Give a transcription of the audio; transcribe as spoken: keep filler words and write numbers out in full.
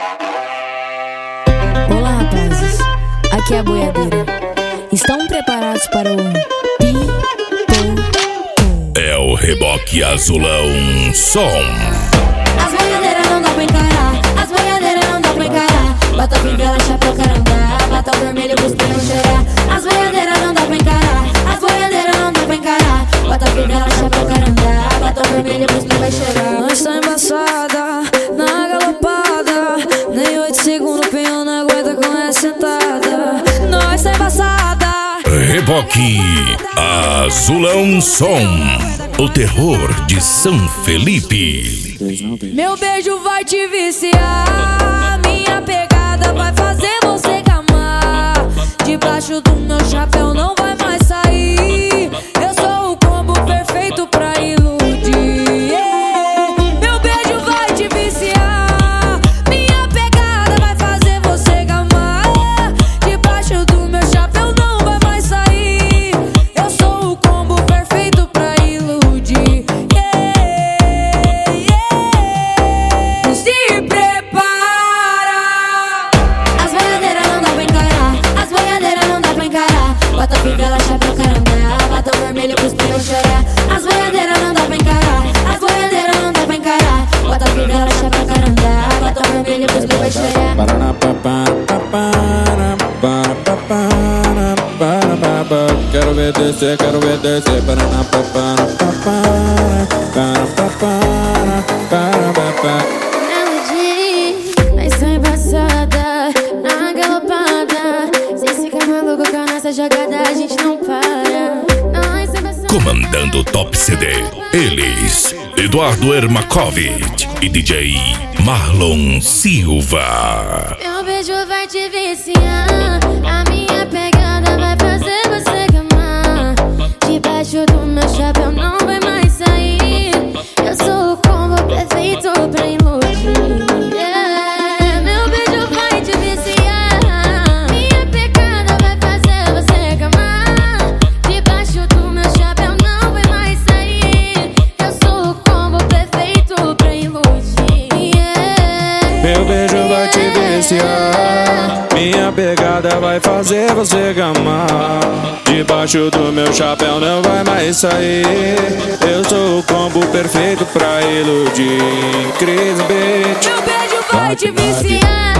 Olá, rapazes, aqui é a boiadeira. Estão preparados para o pi-pom-pom? É o reboque azulão som. As boiadeiras não dá pra encarar, as boiadeiras não dá pra encarar. Bota fivela, chapéu, carandá, bota vermelho, cuspir, não cheirar. As boiadeiras não dá pra encarar, as boiadeiras não dá pra encarar. Bota fivela, chapéu, carandá, bota vermelho, cuspir, vai cheirar. Nós tá embaçada, na galopada, nem oito segundos o peão não aguenta com essa sentada. Nós tá embaçada. Reboque azulão som. O terror de São Felipe. Meu beijo vai te viciar, minha pegada vai fazer você gamar. Debaixo do meu chapéu não vai mais sair. Eu sou o combo perfeito pra iludir, yeah. Meu beijo vai te viciar, minha pegada vai fazer você gamar. Debaixo do meu chapéu não vai mais sair. Eu sou o combo perfeito pra iludir, yeah, yeah. Se prepara. As boiadeiras não dá pra encarar, as boiadeiras não dá pra encarar. Bota fivela, chapéu, carandá, bota o vermelho, cuspir, não chorar. As boiadeiras não dá pra encarar, as boiadeiras não dá pra encarar. Bota fivela, chapéu, carandá, bota o vermelho, cuspir, vai chorar. Quero ver descer, quero ver descer. Melody, nós tá embaçada, na galopada. Se ficar maluco com a nossa jogada, a gente não para. Nós tá embaçada. Comandando o Top C D, eles, Eduardo Ermakovich e D J Marlon Silva. Meu beijo vai te viciar, a minha pegada vai fazer você gamar. Debaixo do meu chapéu não vai mais sair. Eu sou o combo perfeito pra iludir, yeah. Meu beijo vai te viciar, minha pegada vai fazer você gamar. Debaixo do meu chapéu não vai mais sair. Eu sou o combo perfeito pra iludir, yeah. Meu beijo vai te viciar, minha pegada vai fazer você gamar. Debaixo do meu chapéu não vai mais sair. Eu sou o combo perfeito pra iludir. Cris Beat. Meu beijo vai te viciar.